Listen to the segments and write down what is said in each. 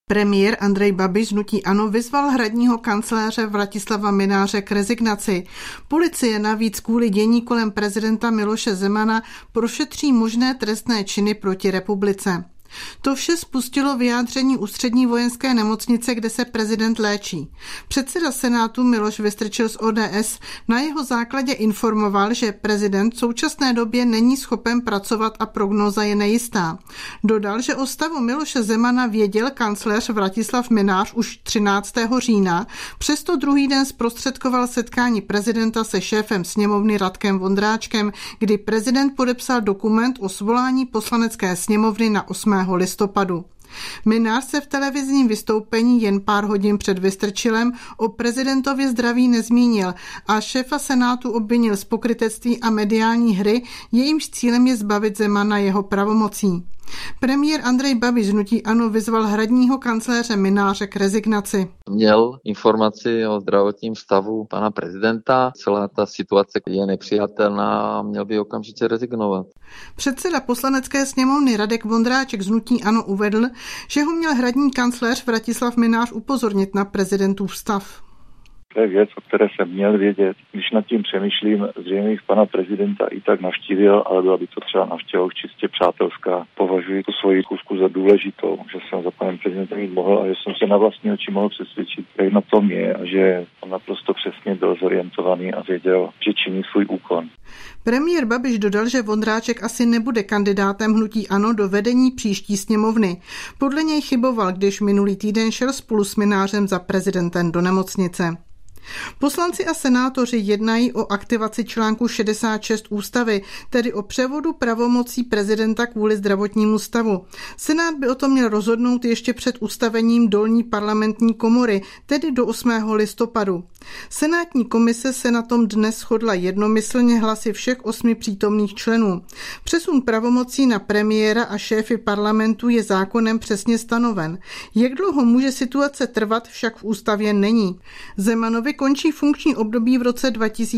Premiér Andrej Babiš z hnutí ANO vyzval hradního kancléře Vratislava Mynáře k rezignaci. Policie navíc kvůli dění kolem prezidenta Miloše Zemana prošetří možné trestné činy proti republice. To vše spustilo vyjádření Ústřední vojenské nemocnice, kde se prezident léčí. Předseda Senátu Miloš Vystrčil z ODS na jeho základě informoval, že prezident v současné době není schopen pracovat a prognóza je nejistá. Dodal, že o stavu Miloše Zemana věděl kancléř Vratislav Mynář už 13. října, přesto druhý den zprostředkoval setkání prezidenta se šéfem sněmovny Radkem Vondráčkem, kdy prezident podepsal dokument o svolání poslanecké sněmovny na 8. listopadu. Mynář se v televizním vystoupení jen pár hodin před Vystrčilem o prezidentově zdraví nezmínil a šéfa Senátu obvinil z pokrytectví a mediální hry, jejímž cílem je zbavit Zemana jeho pravomocí. Premiér Andrej Babiš z hnutí ANO vyzval hradního kancléře Mynáře k rezignaci. Měl informaci o zdravotním stavu pana prezidenta. Celá ta situace je nepřijatelná a měl by okamžitě rezignovat. Předseda poslanecké sněmovny Radek Vondráček z hnutí ANO uvedl, že ho měl hradní kancléř Vratislav Mynář upozornit na prezidentův stav. To je věc, o které jsem měl vědět. Když nad tím přemýšlím, zřejmě jich pana prezidenta i tak navštívil, ale byla by to třeba návštěva čistě přátelská. Považuji tu svoji schůzku za důležitou, že jsem za panem prezidentem jít mohl a že jsem se na vlastní oči mohl přesvědčit, jak na tom je a že on naprosto přesně byl zorientovaný a věděl, že činí svůj úkon. Premiér Babiš dodal, že Vondráček asi nebude kandidátem hnutí ANO do vedení příští sněmovny. Podle něj chyboval, když minulý týden šel spolu s Mynářem za prezidentem do nemocnice. Poslanci a senátoři jednají o aktivaci článku 66 ústavy, tedy o převodu pravomocí prezidenta kvůli zdravotnímu stavu. Senát by o tom měl rozhodnout ještě před ustavením dolní parlamentní komory, tedy do 8. listopadu. Senátní komise se na tom dnes shodla jednomyslně hlasy všech 8 přítomných členů. Přesun pravomocí na premiéra a šéfy parlamentu je zákonem přesně stanoven. Jak dlouho může situace trvat, však v ústavě není. Zemanovi končí funkční období v roce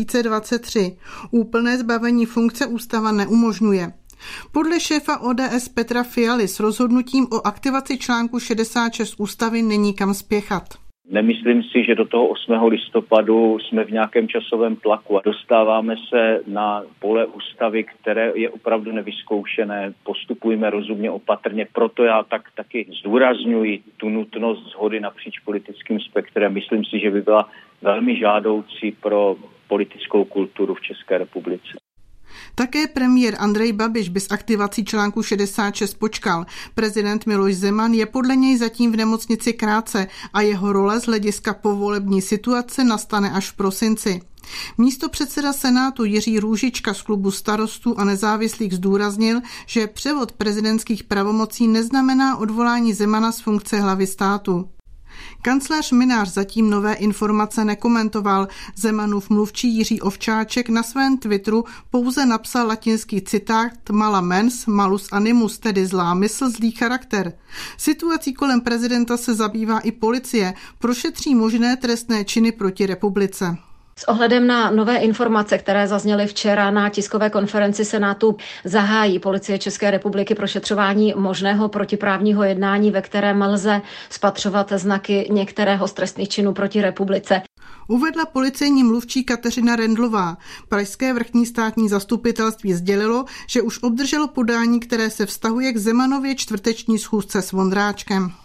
2023. Úplné zbavení funkce ústava neumožňuje. Podle šéfa ODS Petra Fialy s rozhodnutím o aktivaci článku 66 ústavy není kam spěchat. Nemyslím si, že do toho 8. listopadu jsme v nějakém časovém tlaku a dostáváme se na pole ústavy, které je opravdu nevyzkoušené. Postupujme rozumně, opatrně, proto já taky zdůrazňuji tu nutnost shody napříč politickým spektrem. Myslím si, že by byla velmi žádoucí pro politickou kulturu v České republice. Také premiér Andrej Babiš by s aktivací článku 66 počkal. Prezident Miloš Zeman je podle něj zatím v nemocnici krátce a jeho role z hlediska povolební situace nastane až v prosinci. Místopředseda Senátu Jiří Růžička z klubu Starostů a nezávislých zdůraznil, že převod prezidentských pravomocí neznamená odvolání Zemana z funkce hlavy státu. Kancléř Mynář zatím nové informace nekomentoval. Zemanův mluvčí Jiří Ovčáček na svém Twitteru pouze napsal latinský citát mala mens, malus animus, tedy zlá mysl, zlý charakter. Situací kolem prezidenta se zabývá i policie, prošetří možné trestné činy proti republice. S ohledem na nové informace, které zazněly včera na tiskové konferenci Senátu, zahájí Policie České republiky prošetřování možného protiprávního jednání, ve kterém lze spatřovat znaky některého z trestných činů proti republice. Uvedla policejní mluvčí Kateřina Rendlová. Pražské vrchní státní zastupitelství sdělilo, že už obdrželo podání, které se vztahuje k Zemanově čtvrteční schůzce s Vondráčkem.